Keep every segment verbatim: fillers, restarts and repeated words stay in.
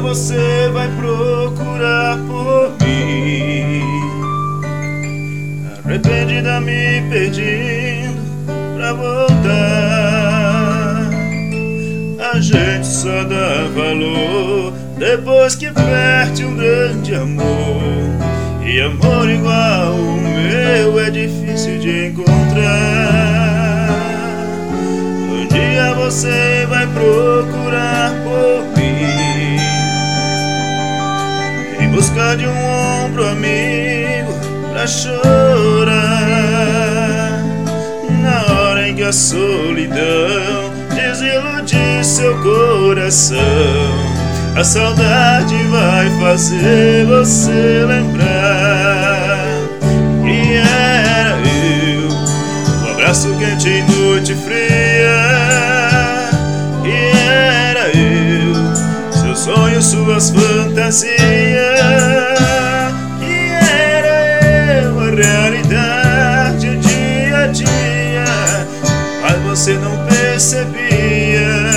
você vai procurar por mim, arrependida me pedindo pra voltar. A gente só dá valor depois que perde um grande amor, e amor igual o meu é difícil de encontrar. Um dia você vai procurar por mim, em busca de um ombro amigo pra chorar, na hora em que a solidão desiludir seu coração. A saudade vai fazer você lembrar que era eu, o abraço quente em noite fria. Que era eu, seus sonhos, suas fantasias. Que era eu, a realidade, o dia a dia, mas você não percebia.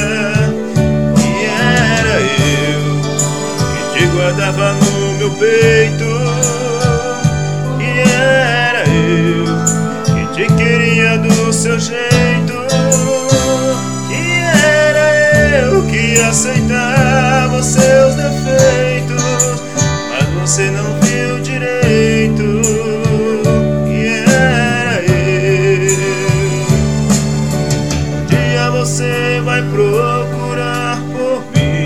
Guardava no meu peito, que era eu, que te queria do seu jeito. Que era eu, que aceitava os seus defeitos, mas você não viu direito. Que era eu. Um dia você vai procurar por mim,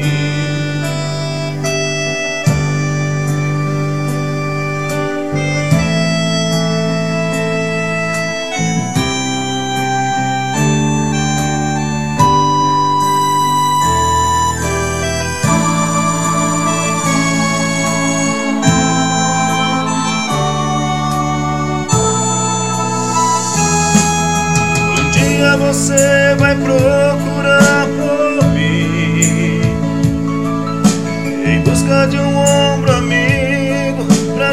você vai procurar por mim, em busca de um ombro amigo pra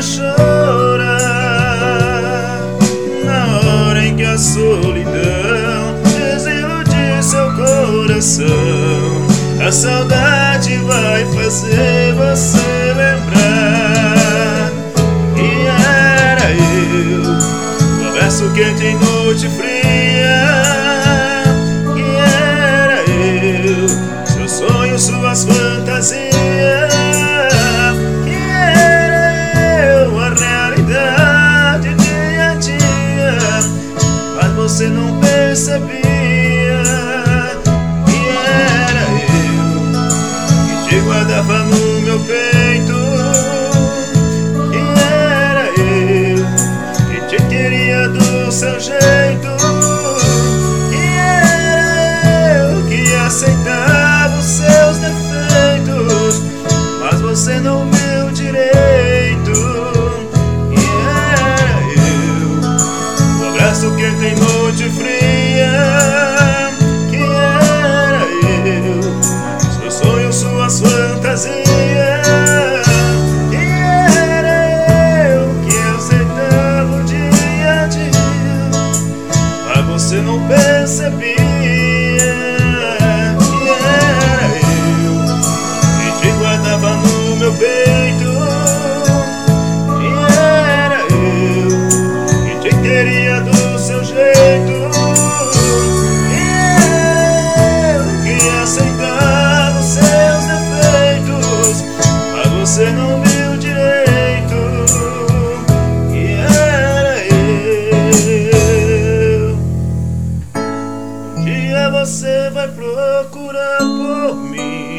chorar, na hora em que a solidão desiludir seu coração. A saudade vai fazer você lembrar que era eu, o abraço quente em noite fria. Suas fantasias. Que era eu, a realidade, dia a dia, mas você não percebia. Que era eu, que te guardava no meu peito. Que era eu, que te queria do seu jeito. Que era eu, que aceitava os seus defeitos, mas você não viu direito. E era eu, o abraço quente em noite fria. Que era eu, seus sonhos, suas fantasias. Que era eu, que aceitava o dia a dia, mas você não percebia. Meu peito, que era eu, que te queria do seu jeito. Que era eu, que aceitava os seus defeitos, mas você não viu direito. Que era eu. Um dia você vai procurar por mim,